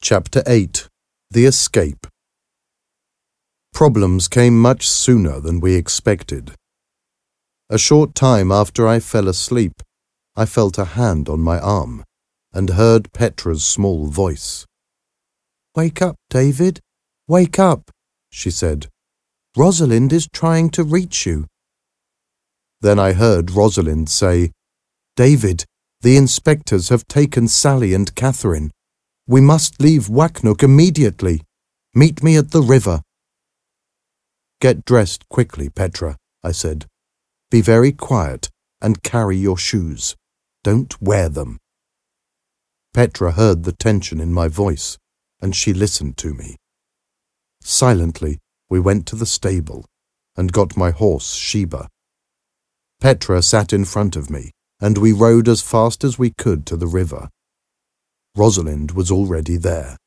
Chapter 8. The Escape. Problems came much sooner than we expected. A short time after I fell asleep, I felt a hand on my arm and heard Petra's small voice. "Wake up, David. Wake up," she said. "Rosalind is trying to reach you." Then I heard Rosalind say, "David, the inspectors have taken Sally and Catherine. We must leave Waknook immediately. Meet me at the river." "Get dressed quickly, Petra," I said. "Be very quiet and carry your shoes. Don't wear them." Petra heard the tension in my voice, and she listened to me. Silently, we went to the stable and got my horse Sheba. Petra sat in front of me, and we rode as fast as we could to the river. Rosalind was already there.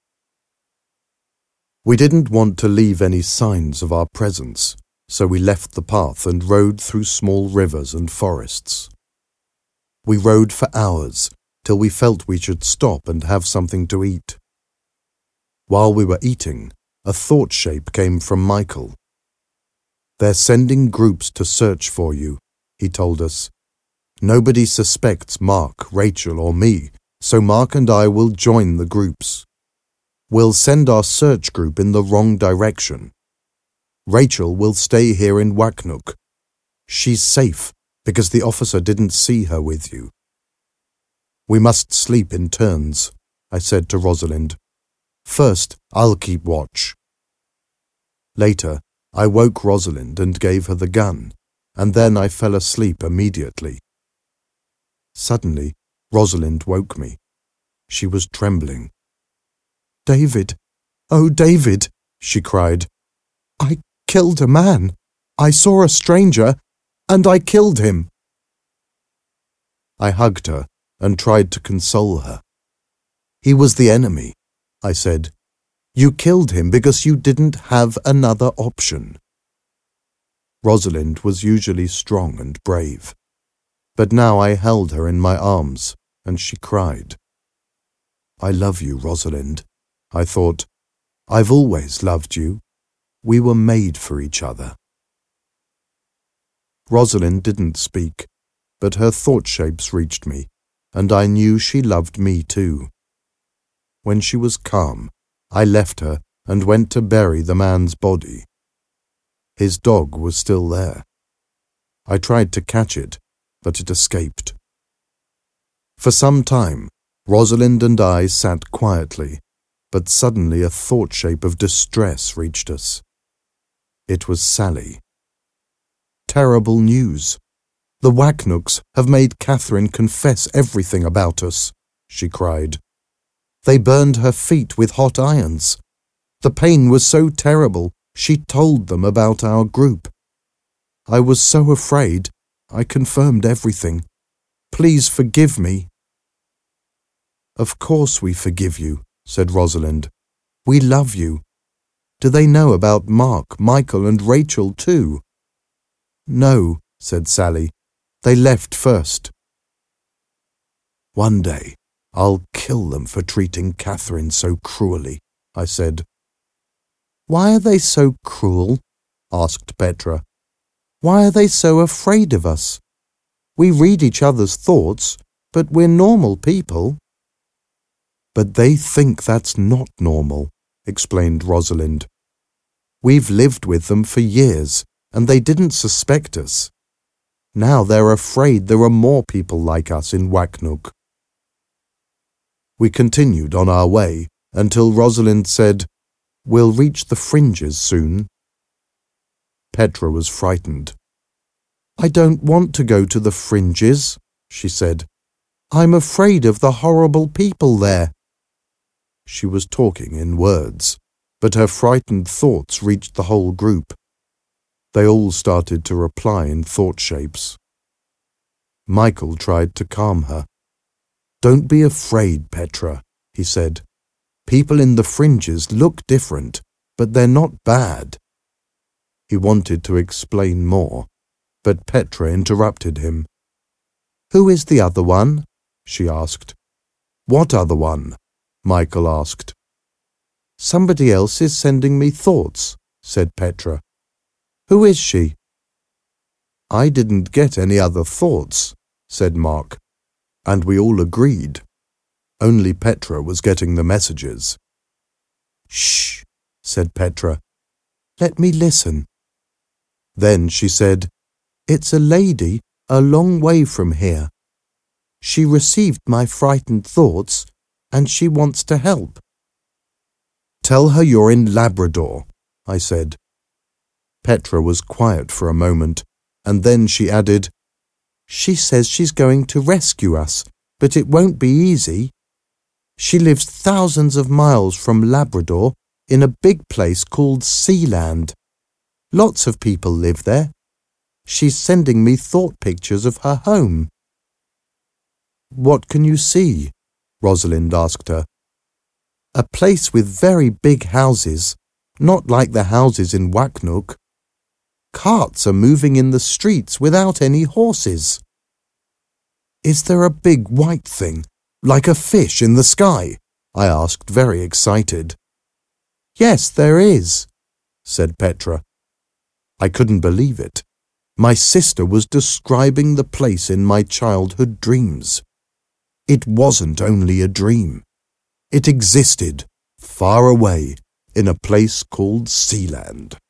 We didn't want to leave any signs of our presence, so we left the path and rode through small rivers and forests. We rode for hours, till we felt we should stop and have something to eat. While we were eating, a thought shape came from Michael. "They're sending groups to search for you," he told us. "Nobody suspects Mark, Rachel, or me, so Mark and I will join the groups. We'll send our search group in the wrong direction. Rachel will stay here in Waknook. She's safe because the officer didn't see her with you. We must sleep in turns," I said to Rosalind. "First, I'll keep watch." Later, I woke Rosalind and gave her the gun, and then I fell asleep immediately. Suddenly, Rosalind woke me. She was trembling. "David, oh David," she cried. "I killed a man. I saw a stranger, and I killed him." I hugged her and tried to console her. "He was the enemy," I said. "You killed him because you didn't have another option." Rosalind was usually strong and brave, but now I held her in my arms, and she cried. "I love you, Rosalind," I thought. "I've always loved you. We were made for each other." Rosalind didn't speak, but her thought shapes reached me, and I knew she loved me too. When she was calm, I left her and went to bury the man's body. His dog was still there. I tried to catch it, but it escaped. For some time, Rosalind and I sat quietly, but suddenly a thought shape of distress reached us. It was Sally. "Terrible news. The Waknooks have made Catherine confess everything about us," she cried. "They burned her feet with hot irons. The pain was so terrible, she told them about our group. I was so afraid, I confirmed everything. Please forgive me." "Of course we forgive you," said Rosalind. "We love you. Do they know about Mark, Michael, and Rachel too?" "No," said Sally. "They left first." "One day I'll kill them for treating Catherine so cruelly," I said. "Why are they so cruel?" asked Petra. "Why are they so afraid of us? We read each other's thoughts, but we're normal people." "But they think that's not normal," explained Rosalind. "We've lived with them for years, and they didn't suspect us. Now they're afraid there are more people like us in Waknook." We continued on our way until Rosalind said, "We'll reach the fringes soon." Petra was frightened. "I don't want to go to the fringes," she said. "I'm afraid of the horrible people there." She was talking in words, but her frightened thoughts reached the whole group. They all started to reply in thought shapes. Michael tried to calm her. "Don't be afraid, Petra," he said. "People in the fringes look different, but they're not bad." He wanted to explain more, but Petra interrupted him. "Who is the other one?" she asked. "What other one?" Michael asked. Somebody else is sending me thoughts, said Petra. Who is she? I didn't get any other thoughts, said Mark, and we all agreed. Only Petra was getting the messages. Shh, said Petra. Let me listen. Then she said, It's a lady a long way from here. She received my frightened thoughts, and she wants to help. Tell her you're in Labrador, I said. Petra was quiet for a moment, and then she added, She says she's going to rescue us, but it won't be easy. She lives thousands of miles from Labrador in a big place called Sealand. Lots of people live there. She's sending me thought pictures of her home. What can you see? Rosalind asked her. A place with very big houses, not like the houses in Waknook. Carts are moving in the streets without any horses. Is there a big white thing, like a fish in the sky? I asked, very excited. Yes, there is, said Petra. I couldn't believe it. My sister was describing the place in my childhood dreams. It wasn't only a dream. It existed, far away, in a place called Sealand.